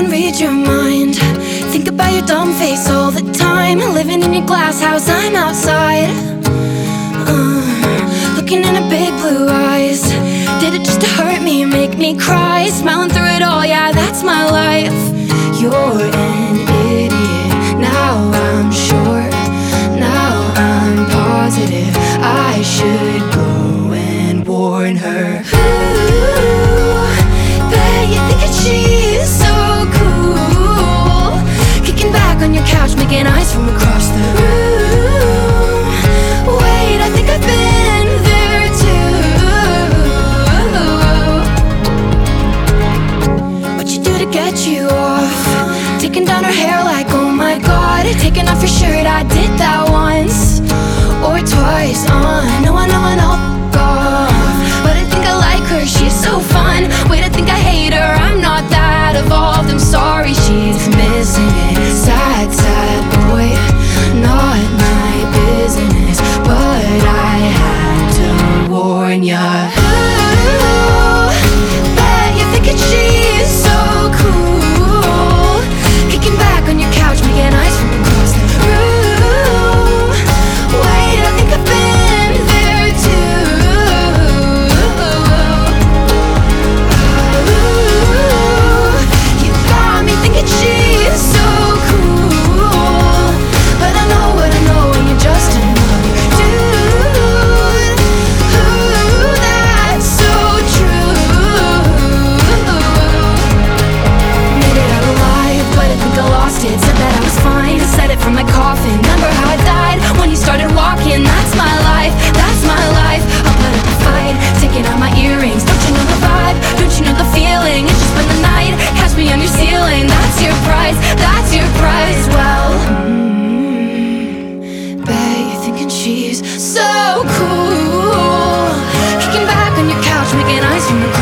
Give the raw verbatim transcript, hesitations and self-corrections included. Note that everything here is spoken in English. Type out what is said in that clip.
anyone read your mind? Think about your dumb face all the time. Living in your glass house, I'm outside, uh, looking in her big blue eyes. Did it just to hurt me, make me cry? Smiling through it all, yeah, that's my life. You're an idiot, now I'm sure. Now I'm positive I should go and warn her. Ooh, bet you think that she's so cool, kicking back on your couch, making eyes from across the room. Wait, I think I've been there too. What you do to get you off? Taking down her hair like, oh my god. Taking off your shirt, I did that once or twice. Uh, no, I know I know off, but I think I like her, she's so fun. Wait, I think I hate her, I'm not that evolved. I'm sorry, she's missing it. Sad, sad boy, not my business, but I had to warn ya. Ooh, bet you think that she's so cool, kicking back on your couch, making eyes from across the room. Wait, I think I've been there too. Ooh, you got me thinking she's so cool, but I know what I know, and you're just another dude. Ooh, that's so true. Made it out alive, but I think I lost it. Said that I was fine, said it from my coffin. Remember how I died when you started walking? That's my life, that's my life. I'll put up a fight, taking out my earrings. Don't you know the vibe? Don't you know the feeling? It's just been the night, catch me on your ceiling. That's your price, that's your price. Well, mm, bet you're thinking she's so cool, kicking back on your couch, making eyes from across